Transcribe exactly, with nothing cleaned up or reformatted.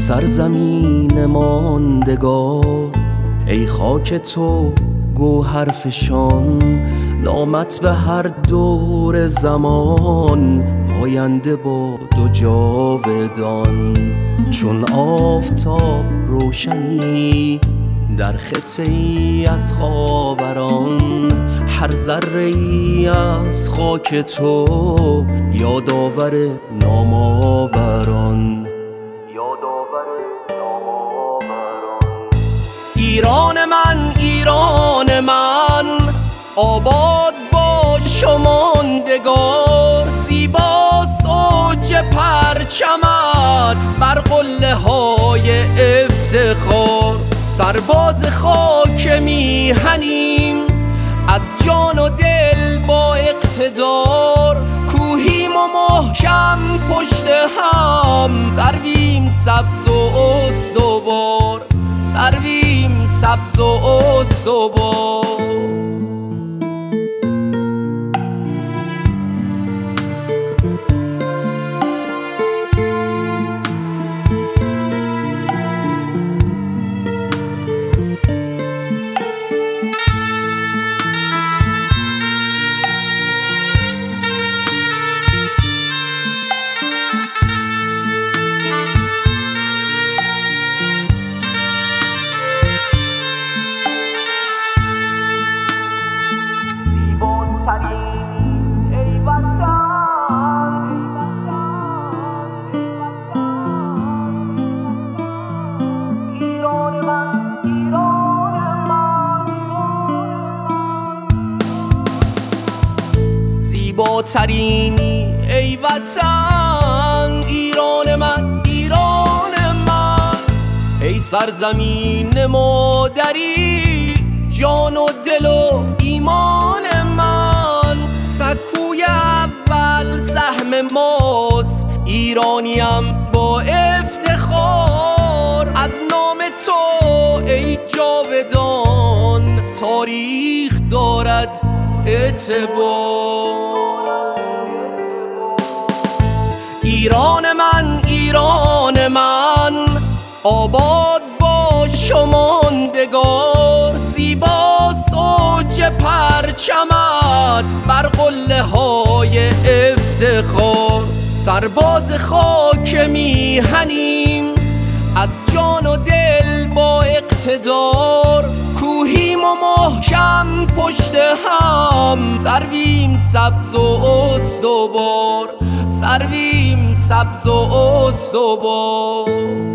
سرزمین ماندگار، ای خاک تو گوهرفشان، نامت به هر دور زمان پاینده باد و جاودان. چون آفتاب روشنی در خطه ای از خاوران، هر ذره ای از خاک تو یادآور نامآوران. ایران من، ایران من، آباد باش و ماندگار، زیباست اوج پرچمت بر قله های افتخار. سرباز خاک میهنیم از جان و دل با اقتدار، کوهیم و محکم پشت هم، سرویم سبز و استوار، سرویم سبز و استوار. زیباترینی ای وطن، ایران من، ایران من، ای سرزمین مادری، جان و دل و ایمان من. سکوی اول سهم ماست، ایرانیم با افتخار، از نام تو ای جاودان تاریخ دارد اعتبار. ایران من، ایران من، آباد باش و ماندگار، زیباست اوج پرچمت بر قله های افتخار. سرباز خاک میهنیم از جان و دل با اقتدار، کوهیم و محکم پشت هم، سرویم سبز و استوار، سرویم سبز و استوار.